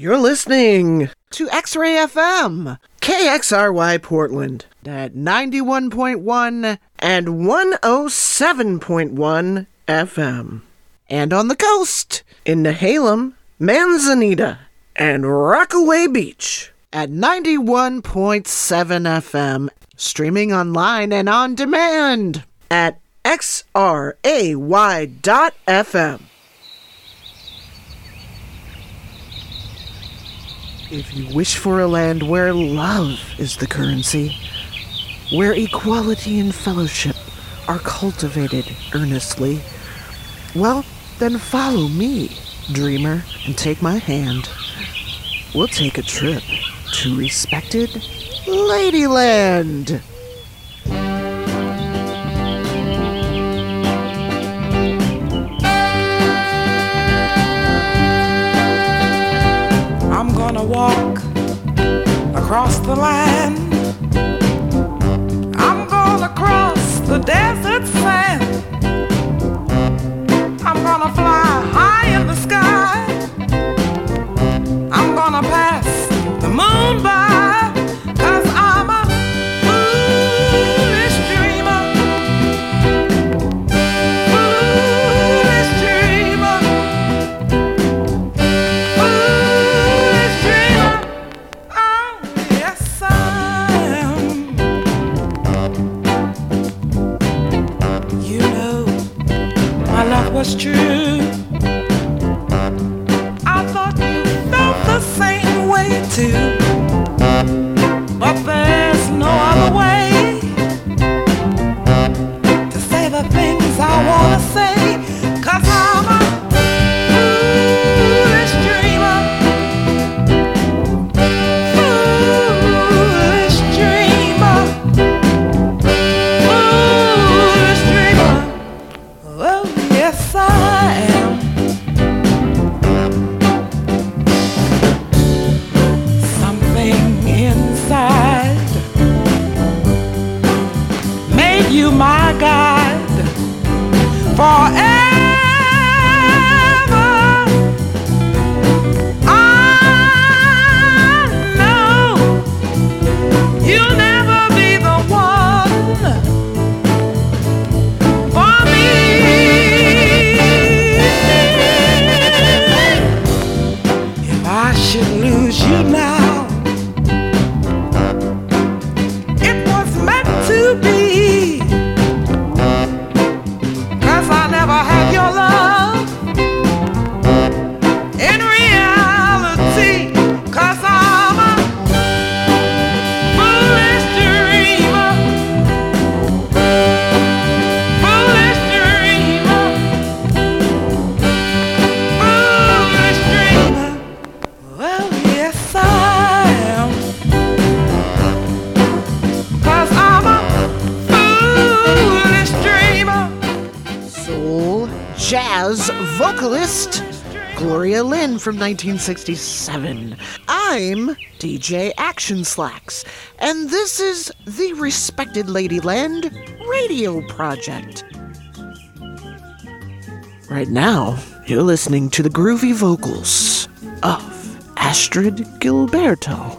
You're listening to X-Ray FM, KXRY Portland, at 91.1 and 107.1 FM. And on the coast, in Nehalem, Manzanita, and Rockaway Beach, at 91.7 FM, streaming online and on demand at xray.fm. If you wish for a land where love is the currency, where equality and fellowship are cultivated earnestly, well, then follow me, dreamer, and take my hand. We'll take a trip to respected Ladyland. I'm gonna walk across the land. I'm gonna cross the desert sand. I'm gonna fly high in the sky. I'm gonna pass the moon by, 'cause I'm a foolish dreamer. Foolish dreamer. Foolish dreamer. Oh, yes, I am. You know, my love was true. I thought you felt the same way too, but there's no other way to say the things I wanna say, 'cause I'm a foolish dreamer. Foolish dreamer. Foolish dreamer. Oh, yes, I am. Something inside made you my guide forever. I know you'll never be the one for me. If I should lose you now, it was meant to be, 'cause I never had your love in reality, 'cause I'm a foolish dreamer. Foolish dreamer. Foolish dreamer. Well, yes, I am, 'cause I'm a foolish dreamer. Soul jazz vocalist Gloria Lynn from 1967. I'm DJ Action Slacks, and this is the Respected Ladyland radio project. Right now, you're listening to the groovy vocals of Astrid Gilberto.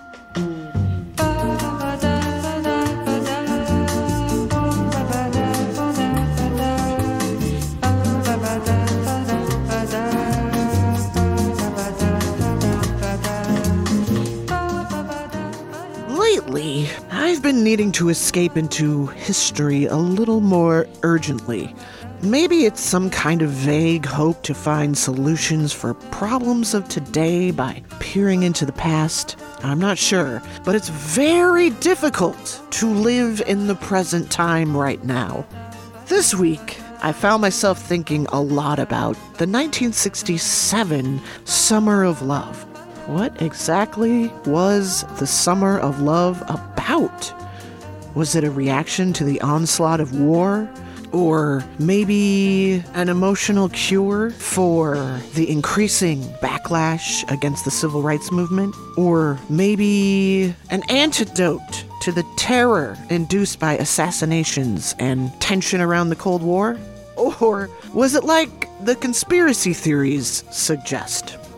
Lately, I've been needing to escape into history a little more urgently. Maybe it's some kind of vague hope to find solutions for problems of today by peering into the past. I'm not sure, but it's very difficult to live in the present time right now. This week, I found myself thinking a lot about the 1967 Summer of Love. What exactly was the Summer of Love about? Was it a reaction to the onslaught of war? Or maybe an emotional cure for the increasing backlash against the civil rights movement? Or maybe an antidote to the terror induced by assassinations and tension around the Cold War? Or was it like the conspiracy theories suggest?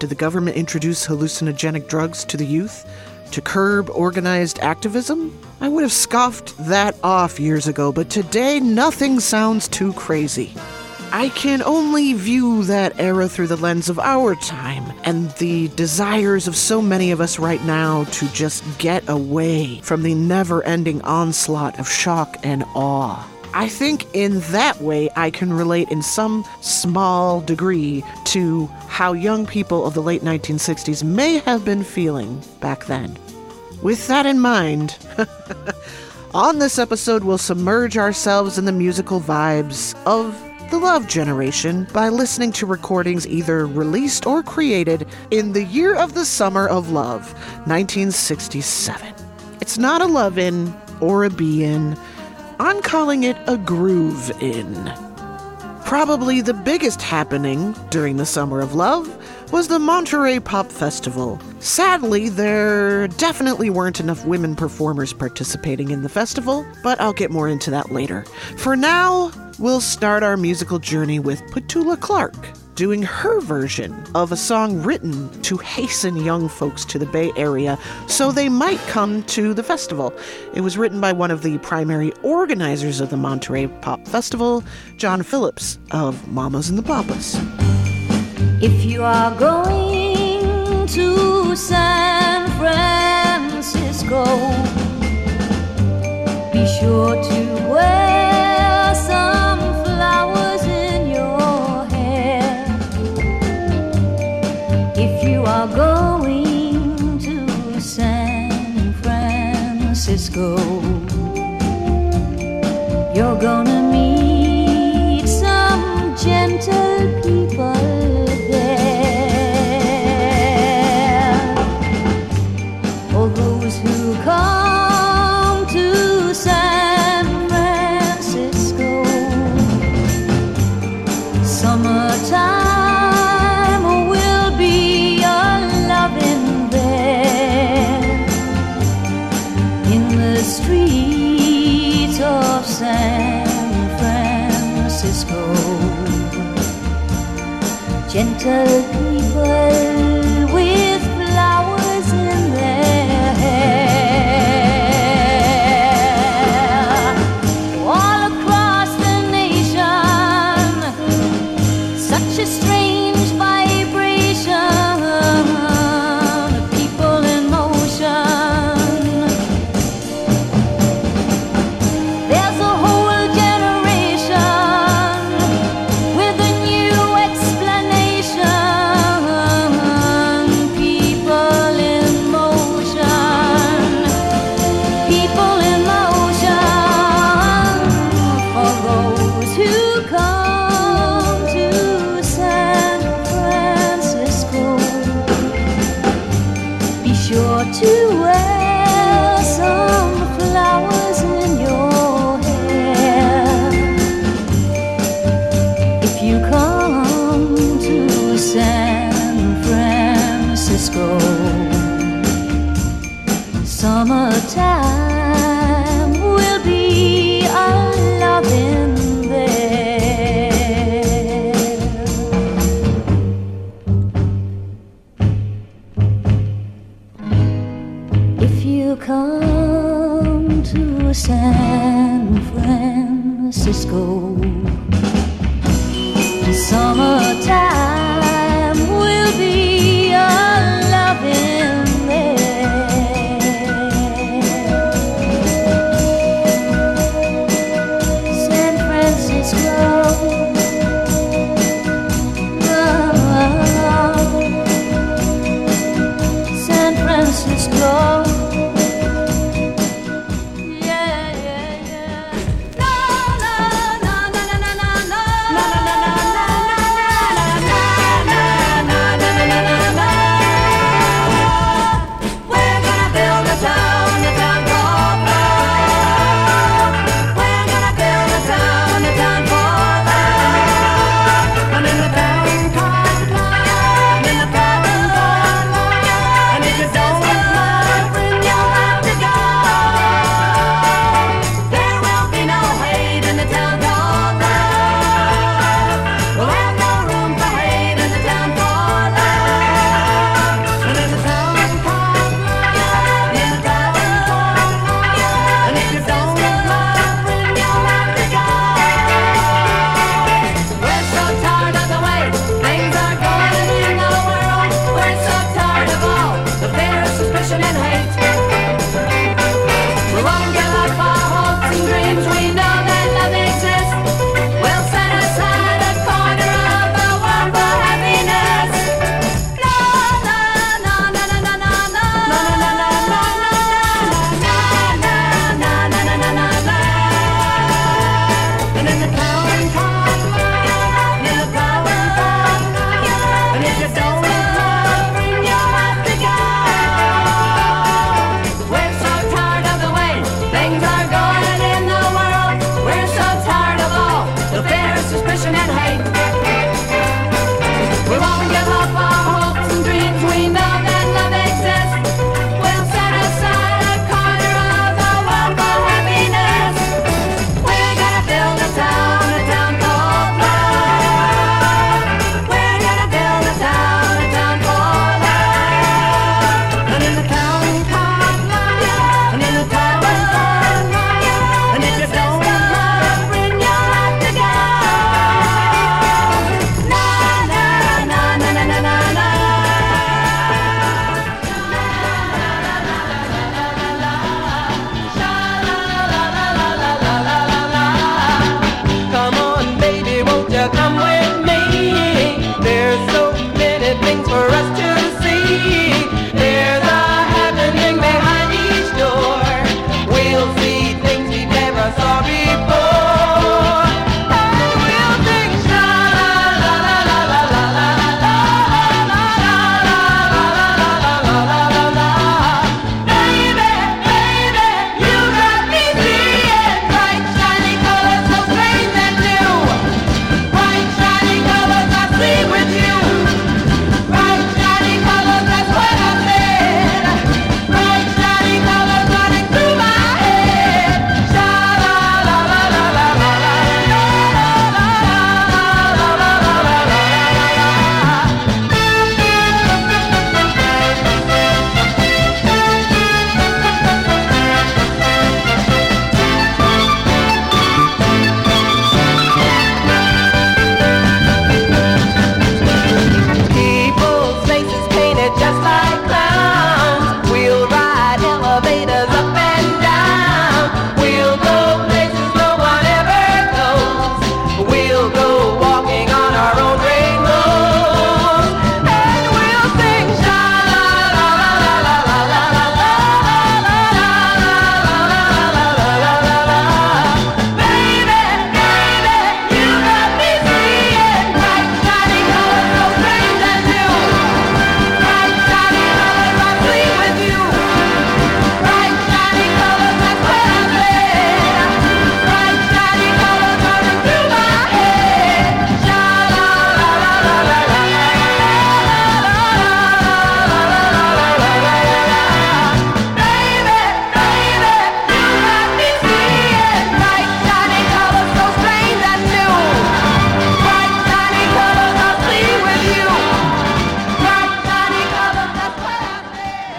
did the government introduce hallucinogenic drugs to the youth to curb organized activism? I would have scoffed that off years ago, but today nothing sounds too crazy. I can only view that era through the lens of our time and the desires of so many of us right now to just get away from the never-ending onslaught of shock and awe. I think in that way I can relate in some small degree to how young people of the late 1960s may have been feeling back then. With that in mind, on this episode we'll submerge ourselves in the musical vibes of the Love Generation by listening to recordings either released or created in the year of the Summer of Love, 1967. It's not a love-in or a be-in. I'm calling it a groove-in. Probably the biggest happening during the Summer of Love was the Monterey Pop Festival. Sadly, there definitely weren't enough women performers participating in the festival, but I'll get more into that later. For now, we'll start our musical journey with Petula Clark doing her version of a song written to hasten young folks to the Bay Area so they might come to the festival. It was written by one of the primary organizers of the Monterey Pop Festival, John Phillips of Mamas and the Papas. If you are going to San Francisco, be sure to wear some flowers in your hair. If you are going to San Francisco, you're gonna meet some gentle people there. All those who come to San Francisco, summertime will be a-loving there. In the streets of San Francisco, gentle people with flowers in their hair. All across the nation, such a strange vibration, people in motion. There's a whole generation with a new explanation. People in motion, people in motion. For those who come to San Francisco, be sure to wear some flowers in your hair. If you come to San Francisco, summertime will be a-loving there. If you come to San Francisco, summertime will be a-loving there. San Francisco, San Francisco.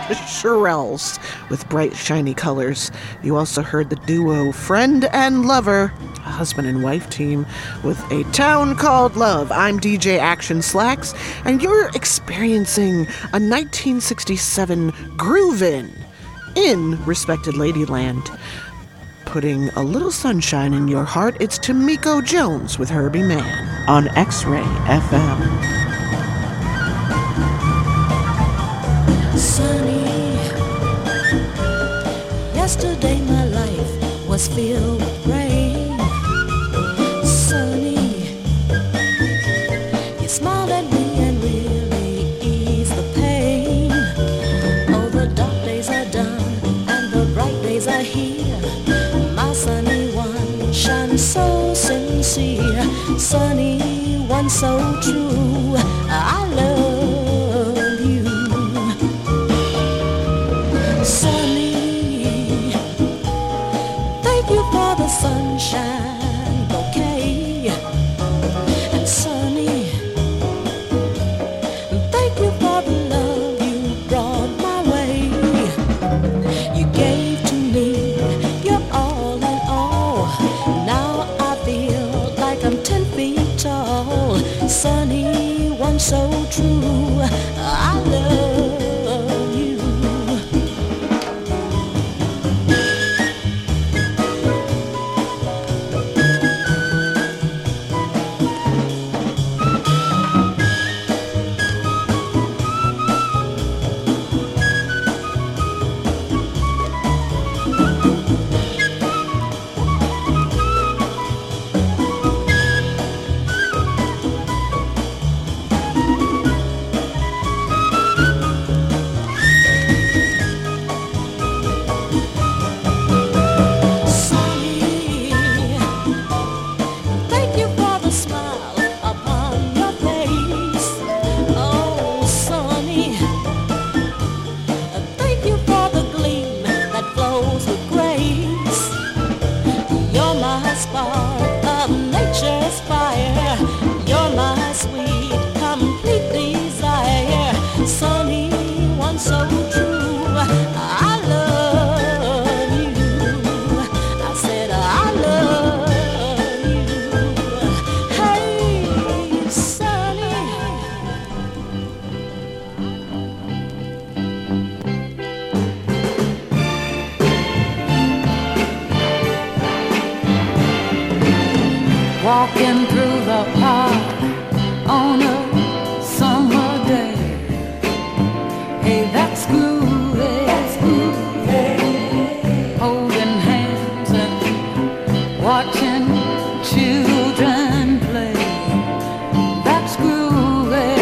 Shirelles with Bright Shiny Colors. You also heard the duo Friend and Lover, a husband and wife team, with A Town Called Love. I'm DJ Action Slacks, and you're experiencing a 1967 groove-in Respected Ladyland. Putting a little sunshine in your heart, it's Tamiko Jones with Herbie Mann on X-Ray FM. Sunny, yesterday my life was filled with rain. Sunny, you smiled at me and really eased the pain. Oh, the dark days are done and the bright days are here. My sunny one shines so sincere. Sunny one so true. I love you. Sunny, thank you for the sunshine bouquet. And sunny, thank you for the love you brought my way. You gave to me your all in all. Now I feel like I'm 10 feet tall. Sunny, one so true. I love you. Walking through the park on a summer day. Hey, that's groovy, holding hands and watching children play. That's groovy.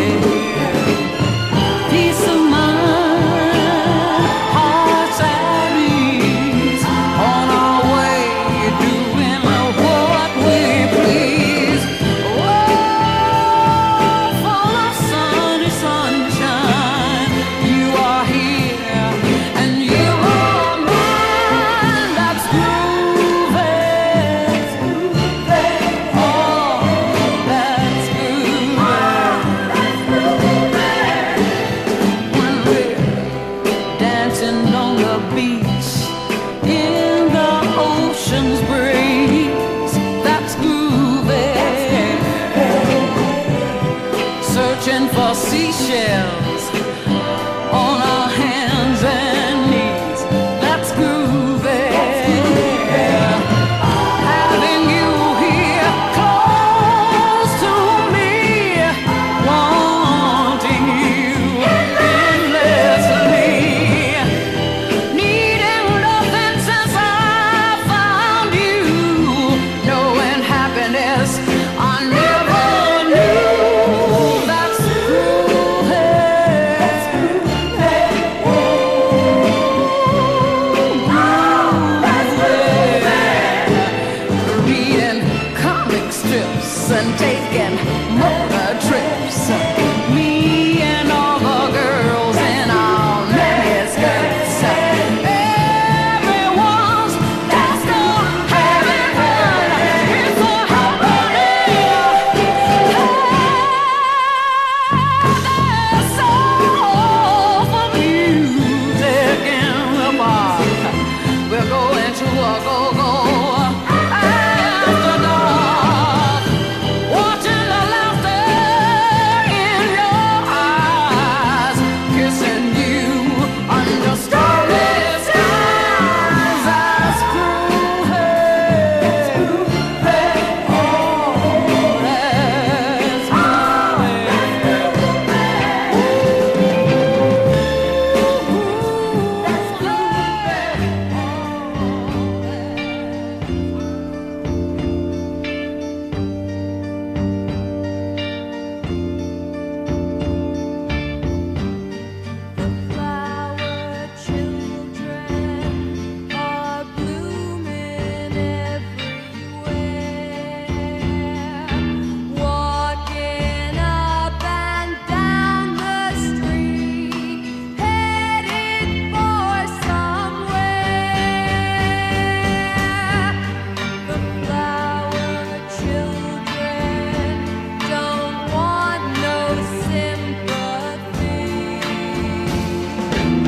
Peace of mind, hearts at ease, on our way doing what we please. Oh, full of sunny sunshine, you are here and you are mine. That's groovy. Oh, that's groovy. When we're dancing on the beach in the ocean's breeze, that's groovy. Searching for seashells on our hands and knees, that's groovy. Having you here close to me, wanting you endlessly, needing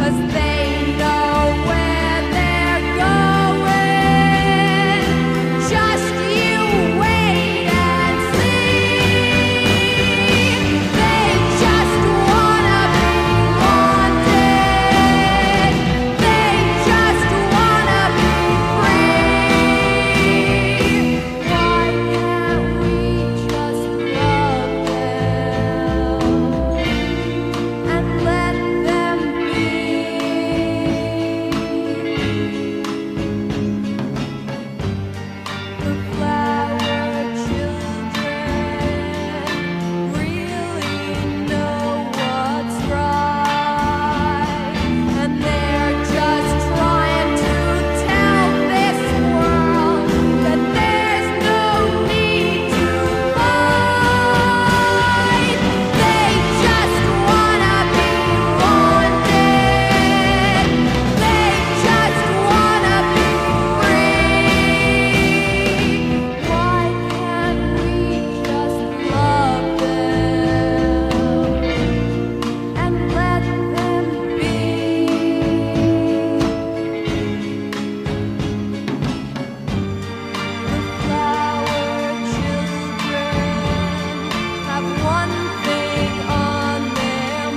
'cause they know where they're going. Just you wait and see. They just wanna be wanted. They just wanna be free. Why can't we just love them and let them be? The flower children really know what's right, and they're just trying to tell this world that there's no need to fight. They just wanna be wanted. They just wanna be free. Why can't we just love them and let them be? The flower children have one thing on their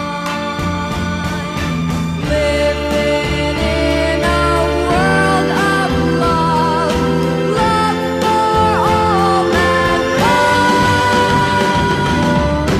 mind: living in a world of love, love for all mankind.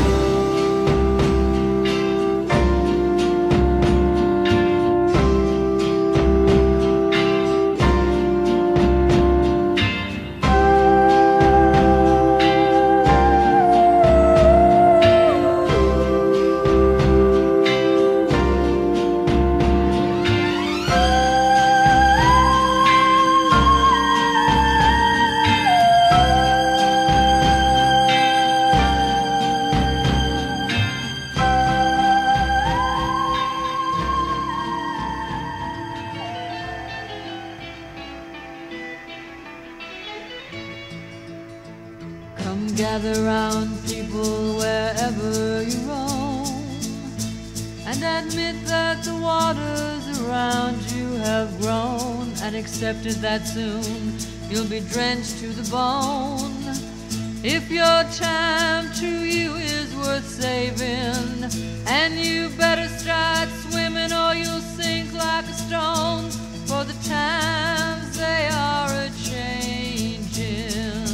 Come gather round, people, wherever you roam, and admit that the waters around you have grown, and accepted that soon you'll be drenched to the bone. If your time to you is worth saving, and you better start swimming or you'll sink like a stone, for the times they are a-changing.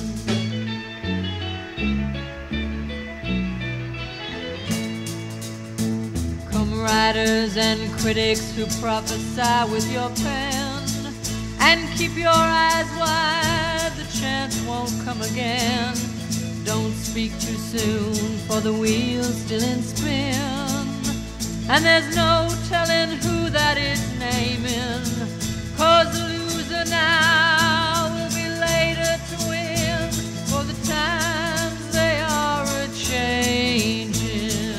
Come writers and critics who prophesy with your pen, and keep your eyes wide, the chance won't come again. Don't speak too soon, for the wheel's still in spin, and there's no telling who that is naming, 'cause the loser now will be later to win, for the times they are a-changing.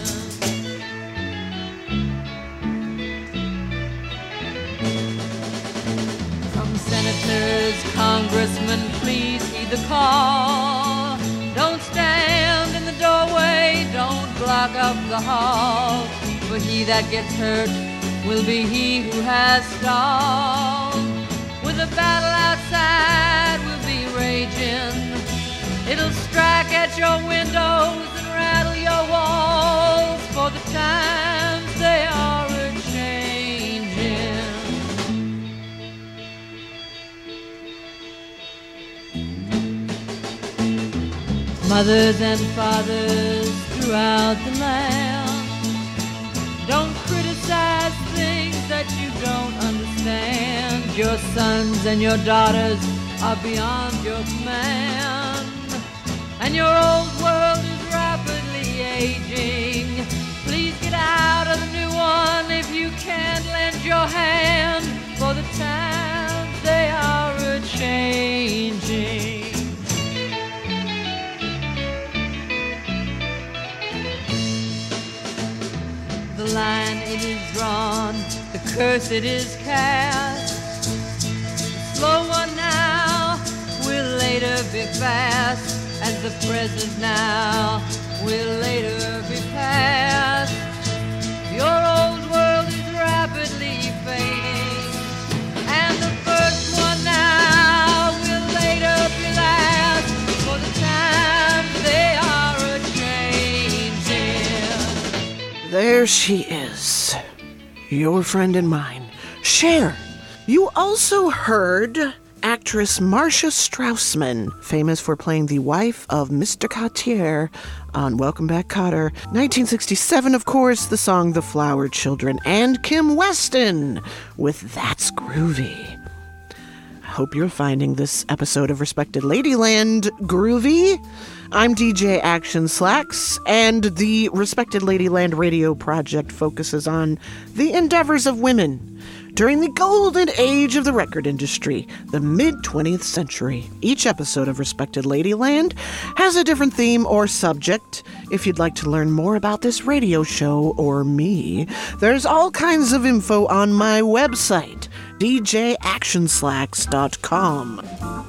From senators, congressmen, please heed the call. Don't stand in the doorway, don't block up the hall, for he that gets hurt will be he who has stalled. With a battle outside will be raging, it'll strike at your windows and rattle your walls, for the times they are a-changing. Mothers and fathers throughout the land, don't criticize things that you don't understand. Your sons and your daughters are beyond your command, and your old world is rapidly aging. Please get out of the new one if you can't lend your hand, for the times they are a-changing. The line it is drawn, the curse it is cast. The slow one now will later be fast, as the present now will later be past. Your old world is rapid there she is, your friend and mine, Cher. You also heard actress Marcia Strausman, famous for playing the wife of Mr. Cartier on Welcome Back, Kotter. 1967, of course, the song The Flower Children, and Kim Weston with That's Groovy. I hope you're finding this episode of Respected Ladyland groovy. I'm DJ Action Slacks, and the Respected Ladyland radio project focuses on the endeavors of women during the golden age of the record industry, the mid-20th century. Each episode of Respected Ladyland has a different theme or subject. If you'd like to learn more about this radio show or me, there's all kinds of info on my website, djactionslacks.com.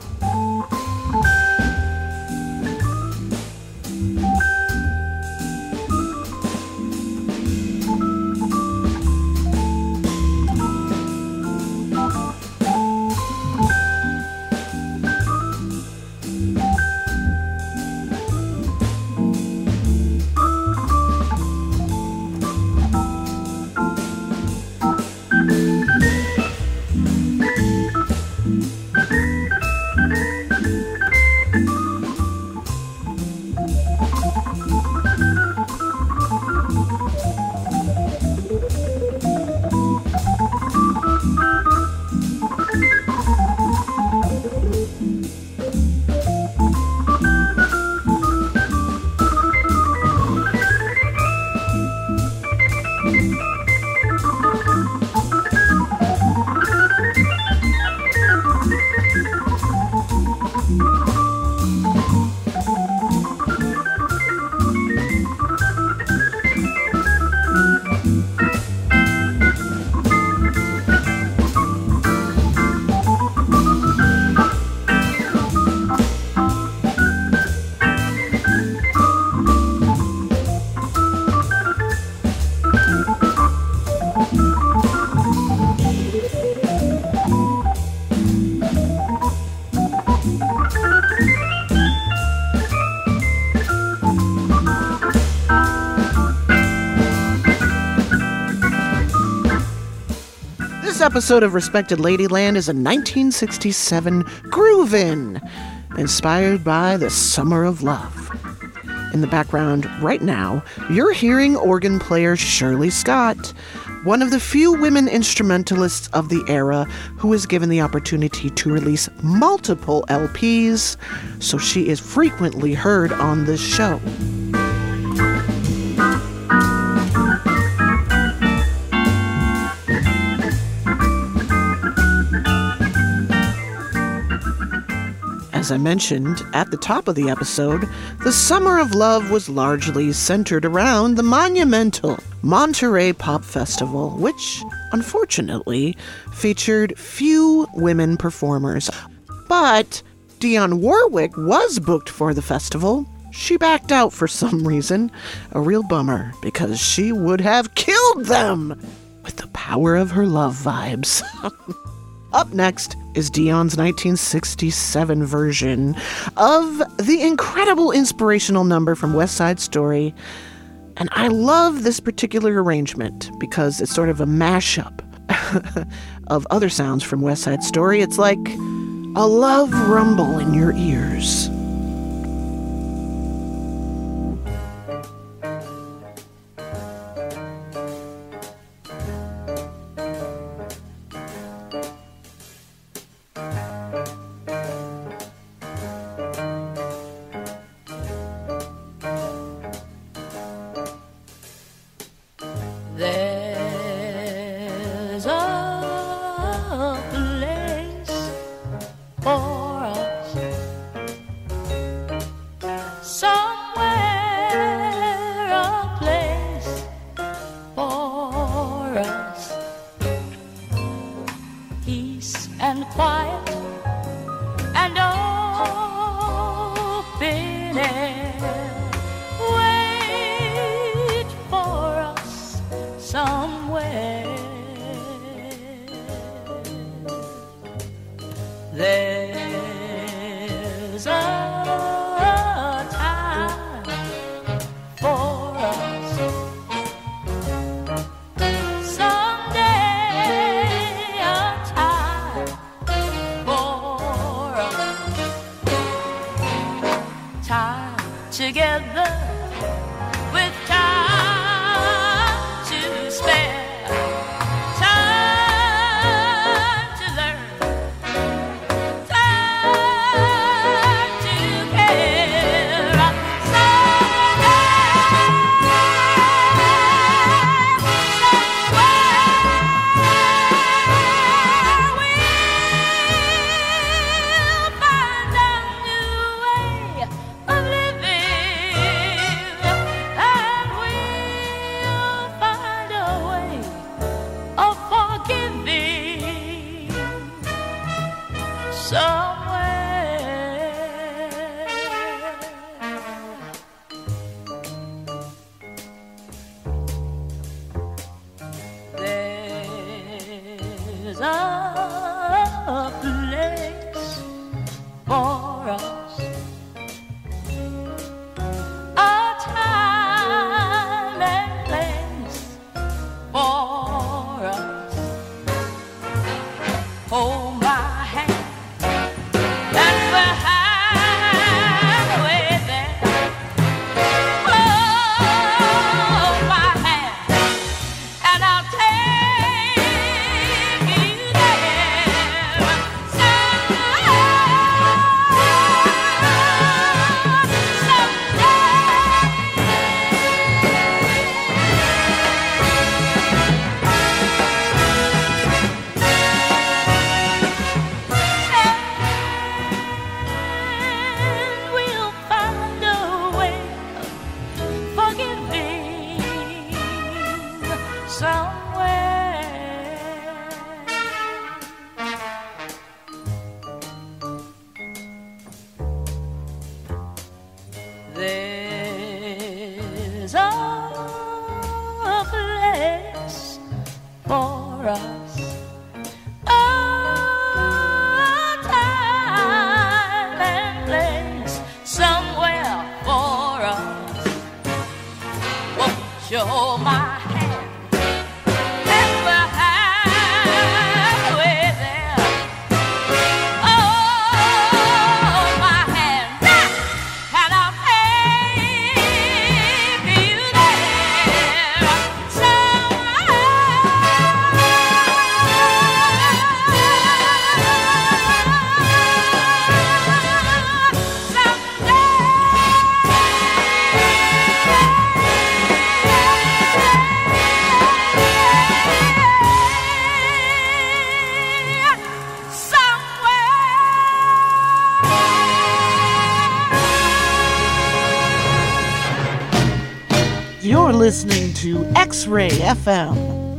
This episode of Respected Ladyland is a 1967 groove-in, inspired by the Summer of Love. In the background right now, you're hearing organ player Shirley Scott, one of the few women instrumentalists of the era who was given the opportunity to release multiple LPs, so she is frequently heard on this show. As I mentioned at the top of the episode, the Summer of Love was largely centered around the monumental Monterey Pop Festival, which, unfortunately, featured few women performers. But Dionne Warwick was booked for the festival. She backed out for some reason. A real bummer, because she would have killed them with the power of her love vibes. Up next is Dionne's 1967 version of the incredible inspirational number from West Side Story. And I love this particular arrangement because it's sort of a mashup of other sounds from West Side Story. It's like a love rumble in your ears. There's a place for us somewhere, a place for us, peace and quiet and open air. Wait for us somewhere. There's a time for us There's a place for us, a time and place for us. Hold my hand and we're halfway there. Hold my hand and I'll take you there. And we'll find a way of forgiving somewhere. There's a place for us, a time and place somewhere for us. Won't you hold my hand and we're halfway there. Hold my hand and I'll take you there. You're listening to X-Ray FM.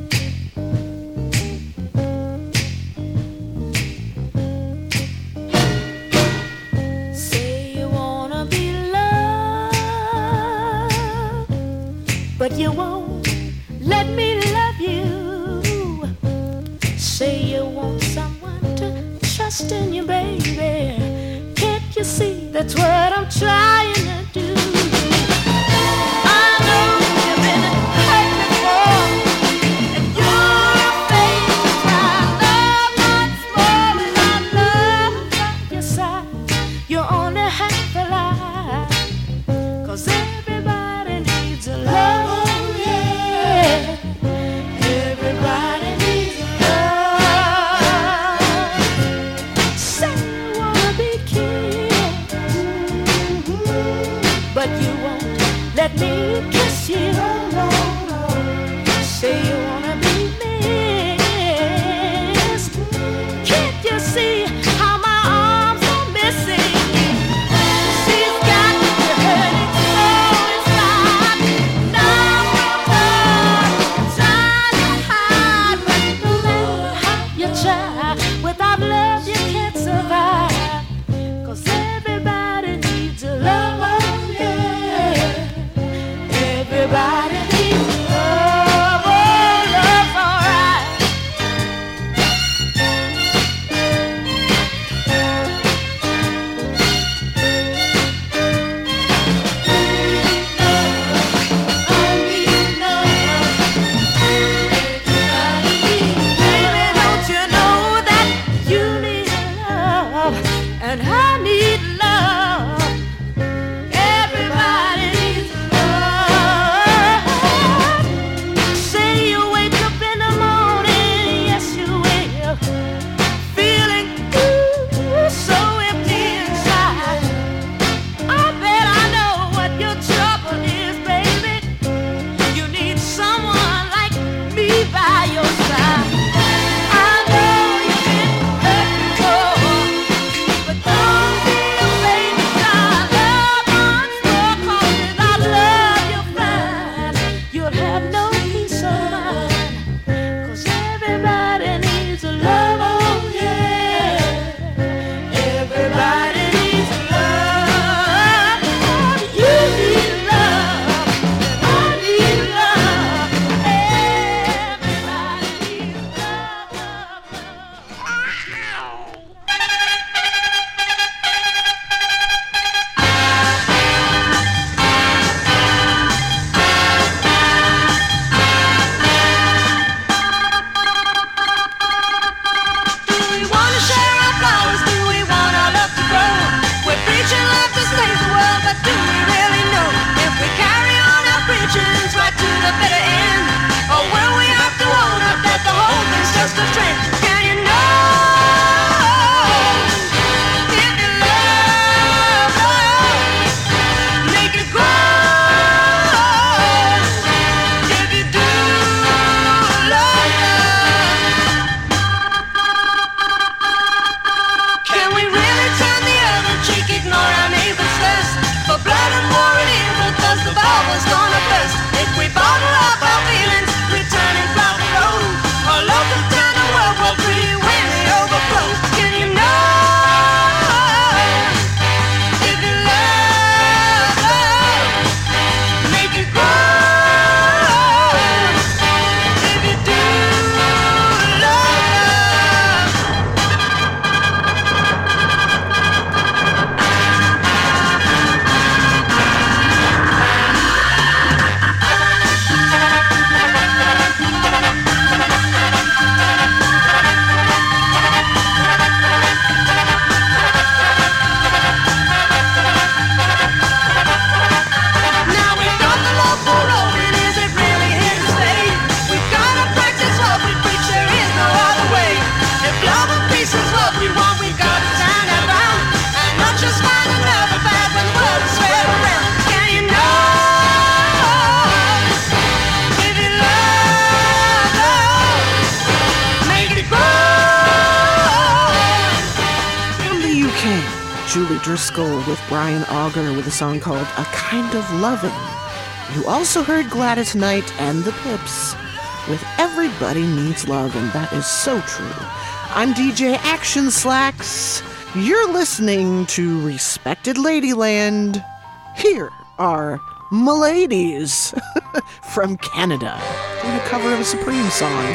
Say you wanna be loved, but you won't let me love you. Say you want someone to trust in you, baby. Can't you see that's what I'm trying to do? I know you've been hurt before, and you're afraid to try love once more. And I love by your side, you're only half alive, 'cause everybody needs a love, yeah. Everybody needs a love. Say you wanna be kissed, extra strength. Can you know if you love, make it grow? If you do love, can we really turn the other cheek, ignore our neighbor's thirst for blood and war and evil? 'Cause the ball was gonna burst if we bottle up our feelings, return and plow the road. Our love will turn to World War III when they overflow. Can you know if you love, make it grow? If you do love. Now we've got the love for rolling, is it really here to stay? We've gotta practice what we preach, there is no other way. If love and peace is what we want, we've got to stand our ground and not just find another bad when the world is spread around. Can you know if you love, make it grow? From the UK, Julie Driscoll with Brian Auger with a song called A Kind of Lovin'. You also heard Gladys Knight and the Pips with Everybody Needs Love, and that is so true. I'm DJ Action Slacks. You're listening to Respected Ladyland. Here are Miladies from Canada doing a cover of a Supreme song.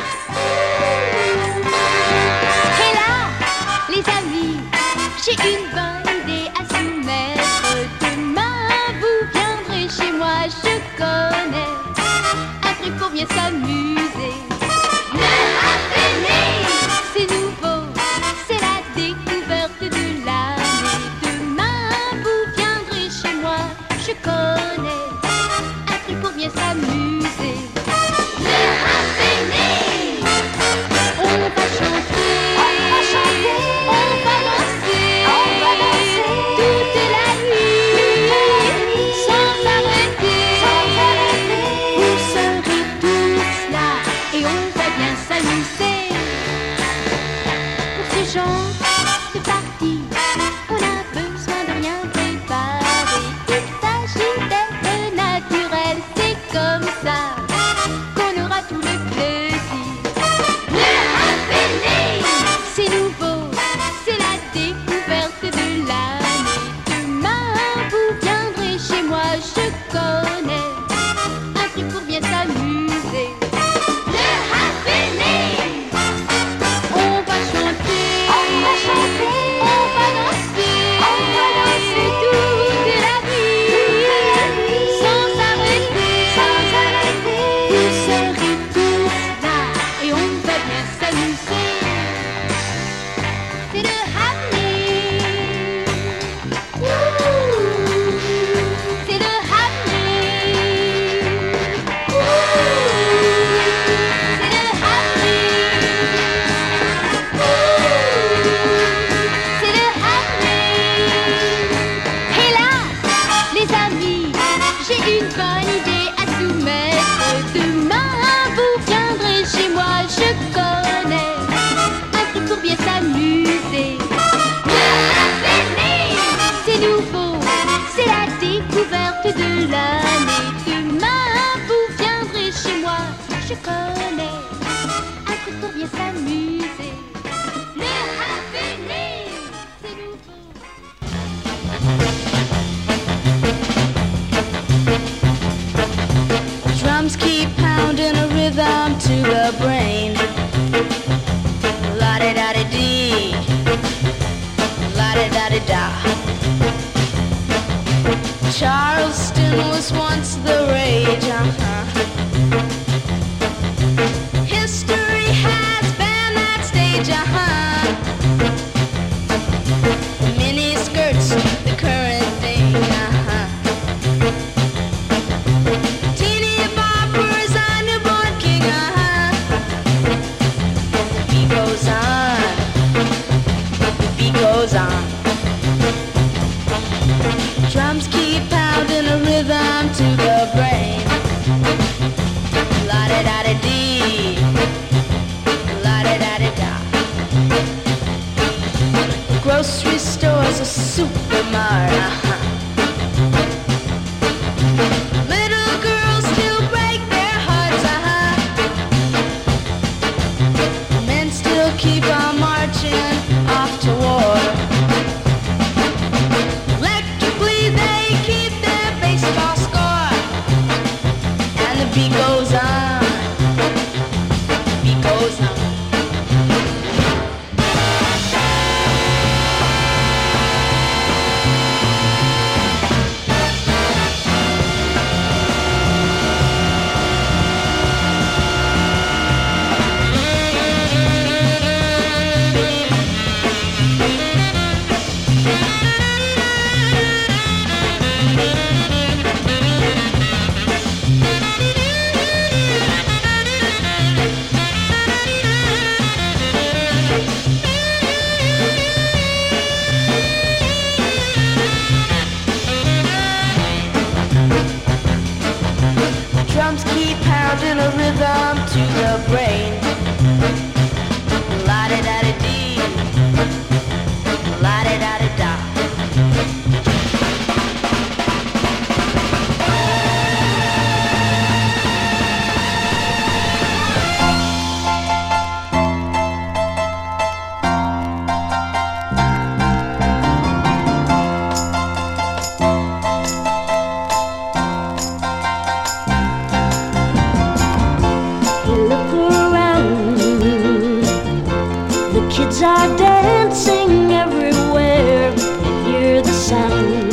Hé là, les amis, j'ai une bonne idée à soumettre. Demain, vous viendrez chez moi, je connais un truc pour bien s'amuser. Le happening, c'est nouveau, c'est la découverte de l'année. Demain, vous viendrez chez moi, je connais un truc pour bien s'amuser. Le happening, on va chanter, on va danser, toute la nuit, sans arrêter. Vous serez tous là et on va bien s'amuser. Pour ce genre de partie, on a besoin de rien préparer. Il s'agit d'être naturel, c'est comme ça qu'on aura tout le plaisir. Le happening, c'est nouveau, c'est la découverte de l'année. Demain, vous viendrez chez moi, je connais un truc pour bien s'amuser. Le happening, on va chanter, on va goes on. Drums keep pounding a rhythm to the brain. La-di-da-di-dee, la-di-da-di-da. Look around, the kids are dancing everywhere. You hear the sound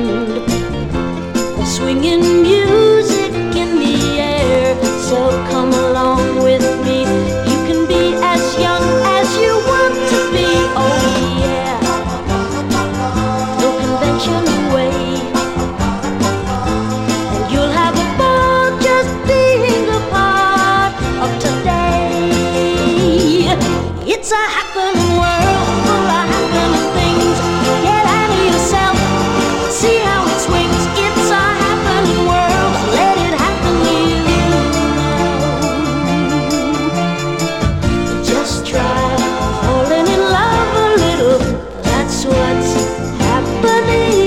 of swinging music in the air. So come along with me, you can be as young as you want to be. Oh yeah, no convention way. And you'll have a ball just being a part of today. It's a happening world full of happening things. Get out of yourself, see how it swings. It's a happening world, let it happen to you. Just try falling in love a little, that's what's happening.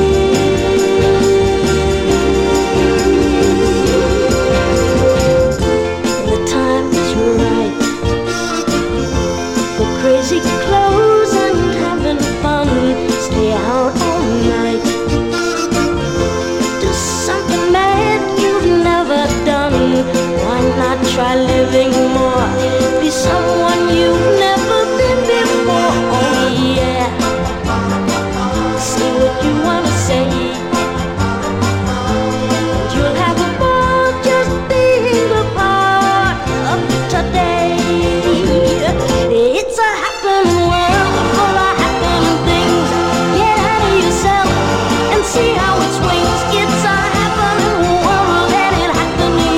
The time is right for crazy clothes and having fun. Stay out all night, do something mad you've never done. Why not try living more? Be someone you've never been before. Oh yeah, say what you wanna say. You'll have a ball just being a part of today. It's a happening world full of happening things. Get out of yourself and see how it swings. It's a happening world, let it happen to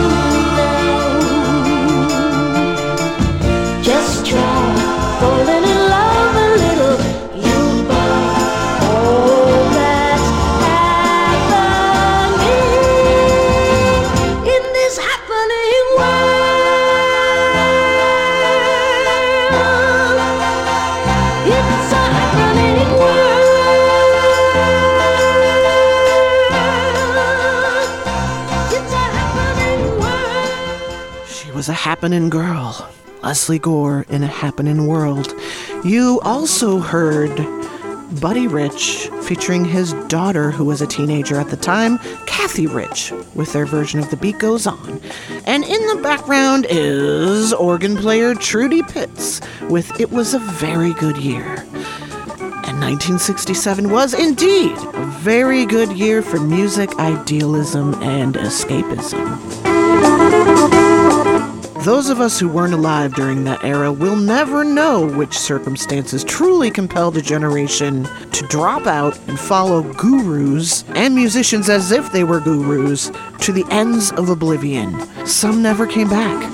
you. Just try falling in love a little. You'll find all that's happening in this happening world. It's a happening world. It's a happening world. She was a happening girl. Leslie Gore in A Happening World. You also heard Buddy Rich featuring his daughter, who was a teenager at the time, Kathy Rich, with their version of The Beat Goes On. And in the background is organ player Trudy Pitts with It Was a Very Good Year. And 1967 was indeed a very good year for music, idealism, and escapism. Those of us who weren't alive during that era will never know which circumstances truly compelled a generation to drop out and follow gurus and musicians as if they were gurus to the ends of oblivion. Some never came back.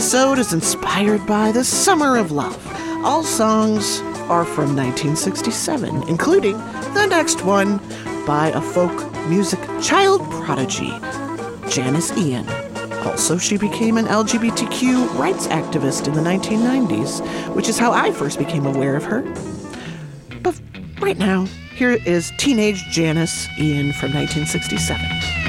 episode is inspired by the Summer of Love. All songs are from 1967, including the next one by a folk music child prodigy, Janis Ian. Also, she became an LGBTQ rights activist in the 1990s, which is how I first became aware of her. But right now, here is teenage Janis Ian from 1967.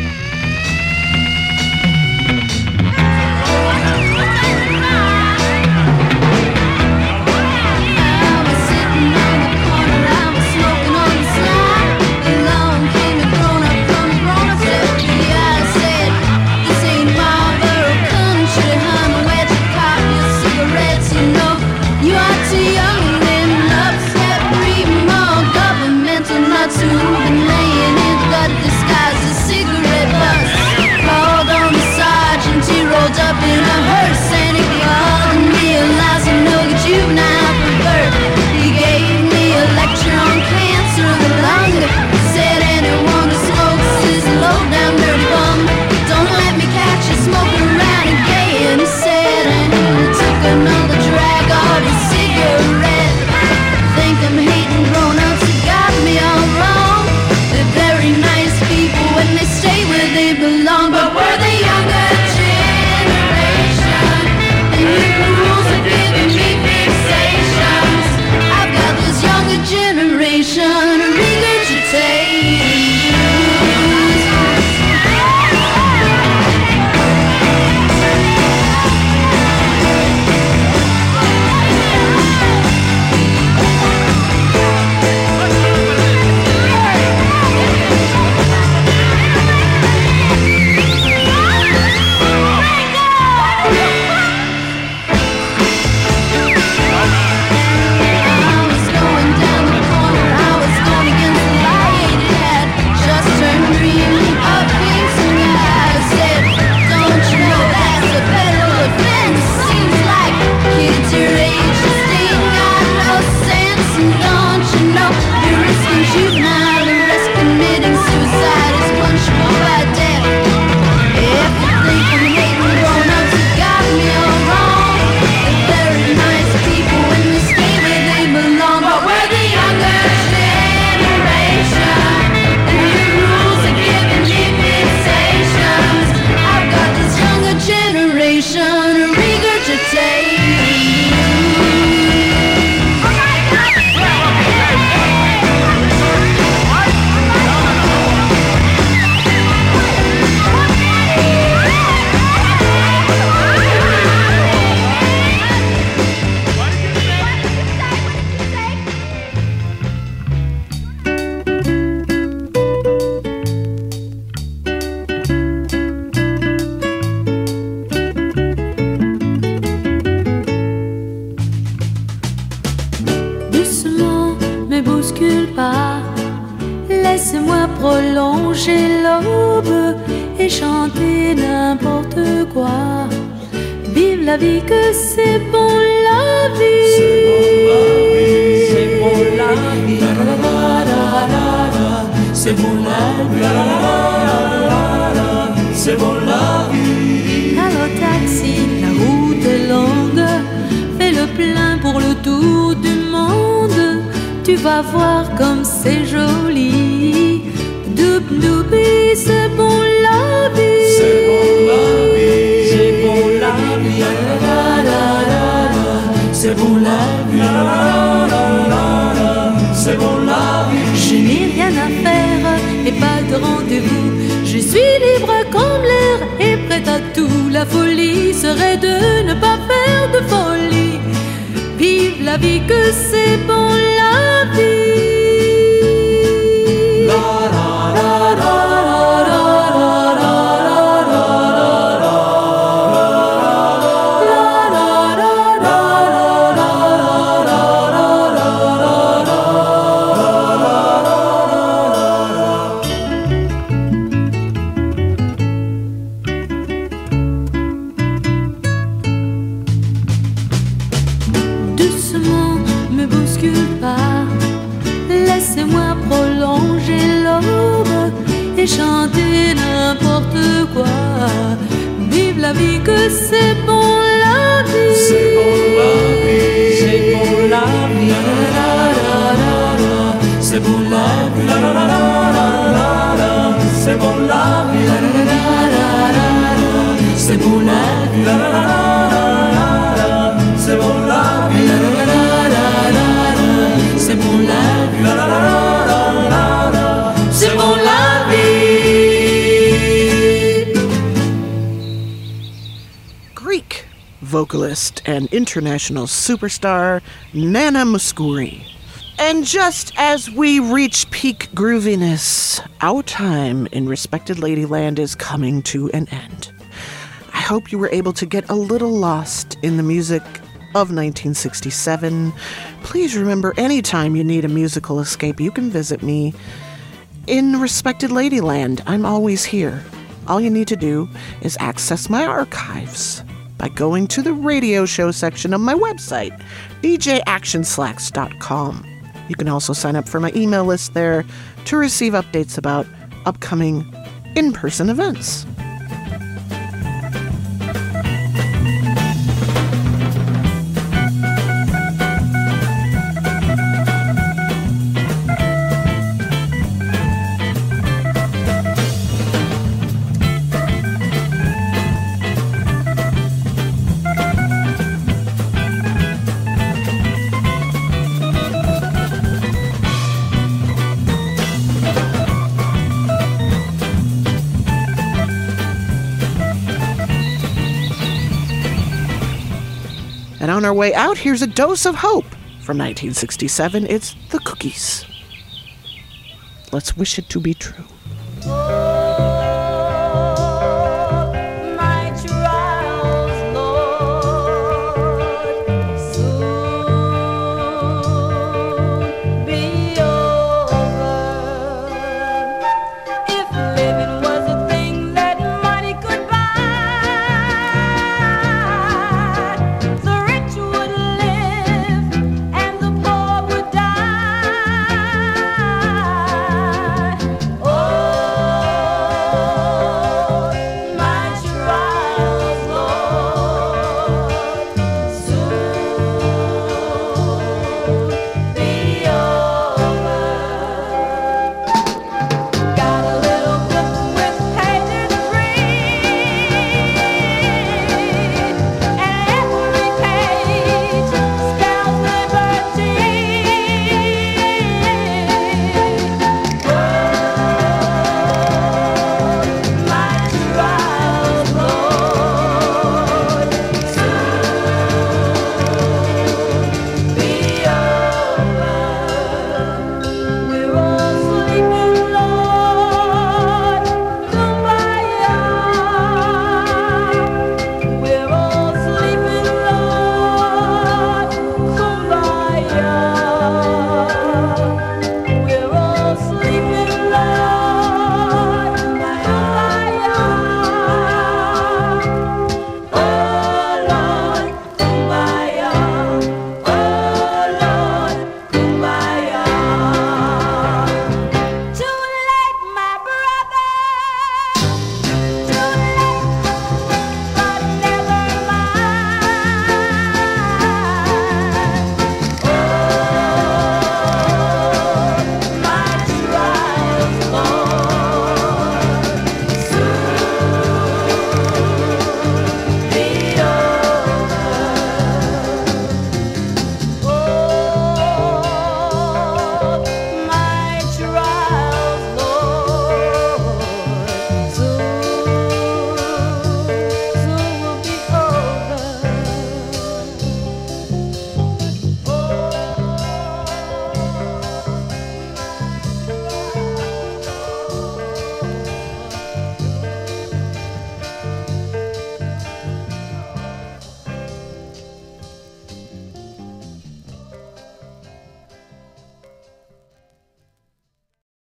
Laisse-moi prolonger l'aube et chanter n'importe quoi. Vive la vie, que c'est bon la vie. C'est bon la vie, c'est bon la vie, c'est bon la vie. Alors taxi, la route est longue, fais le plein pour le tour du monde. Tu vas voir comme c'est joli. Doub doubi, c'est bon la vie. C'est bon la vie, c'est bon la vie. C'est bon la vie, c'est bon la vie. Je n'ai rien à faire et pas de rendez-vous. Je suis libre comme l'air et prête à tout. La folie serait de ne pas faire de folie. Vive la vie, que c'est bon la vie. Doucement, me bouscule pas. Laissez-moi prolonger l'aube et chanter n'importe quoi. Vive la vie, que c'est bon là. vie. C'est pour la vie. C'est pour la vie. C'est pour la vie. C'est pour la vie. C'est pour la vie. C'est pour la vie. C'est pour la vie. C'est pour la Greek vocalist and international superstar Nana Mouskouri. And just as we reach peak grooviness, our time in Respected Ladyland is coming to an end. I hope you were able to get a little lost in the music of 1967. Please remember, anytime you need a musical escape, you can visit me in Respected Ladyland. I'm always here. All you need to do is access my archives by going to the radio show section of my website, djactionslacks.com. You can also sign up for my email list there to receive updates about upcoming in-person events. And on our way out, here's a dose of hope. From 1967, it's The Cookies. Let's wish it to be true.